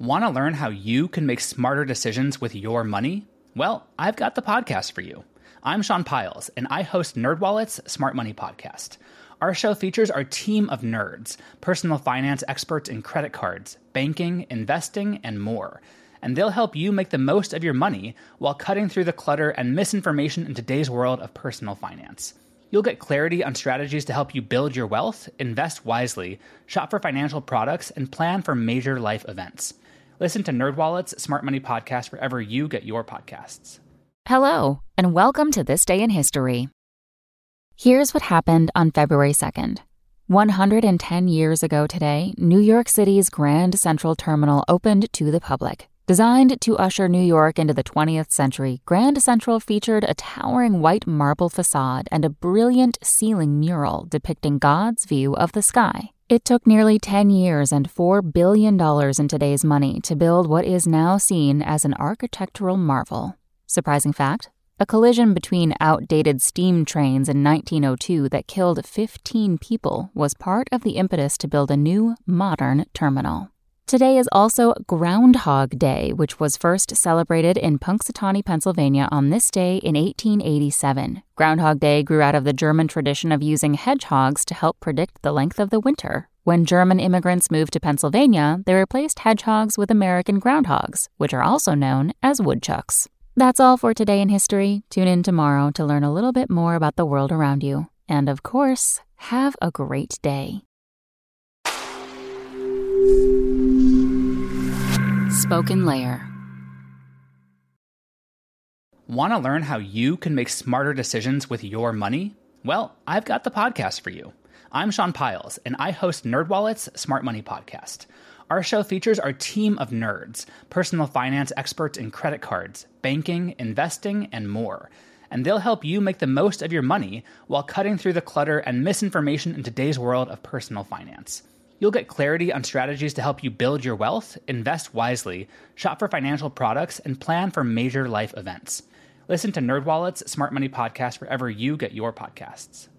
Want to learn how you can make smarter decisions with your money? Well, I've got the podcast for you. I'm Sean Piles, and I host NerdWallet's Smart Money Podcast. Our show features our team of nerds, personal finance experts in credit cards, banking, investing, and more. And they'll help you make the most of your money while cutting through the clutter and misinformation in today's world of personal finance. You'll get clarity on strategies to help you build your wealth, invest wisely, shop for financial products, and plan for major life events. Listen to NerdWallet's Smart Money Podcast wherever you get your podcasts. Hello, and welcome to This Day in History. Here's what happened on February 2nd. 110 years ago today, New York City's Grand Central Terminal opened to the public. Designed to usher New York into the 20th century, Grand Central featured a towering white marble facade and a brilliant ceiling mural depicting God's view of the sky. It took nearly 10 years and $4 billion in today's money to build what is now seen as an architectural marvel. Surprising fact, a collision between outdated steam trains in 1902 that killed 15 people was part of the impetus to build a new, modern terminal. Today is also Groundhog Day, which was first celebrated in Punxsutawney, Pennsylvania on this day in 1887. Groundhog Day grew out of the German tradition of using hedgehogs to help predict the length of the winter. When German immigrants moved to Pennsylvania, they replaced hedgehogs with American groundhogs, which are also known as woodchucks. That's all for Today in History. Tune in tomorrow to learn a little bit more about the world around you. And of course, have a great day. Spoken Layer. Want to learn how you can make smarter decisions with your money? Well, I've got the podcast for you. I'm Sean Piles, and I host NerdWallet's Smart Money Podcast. Our show features our team of nerds, personal finance experts in credit cards, banking, investing, and more. And they'll help you make the most of your money while cutting through the clutter and misinformation in today's world of personal finance. You'll get clarity on strategies to help you build your wealth, invest wisely, shop for financial products, and plan for major life events. Listen to NerdWallet's Smart Money Podcast wherever you get your podcasts.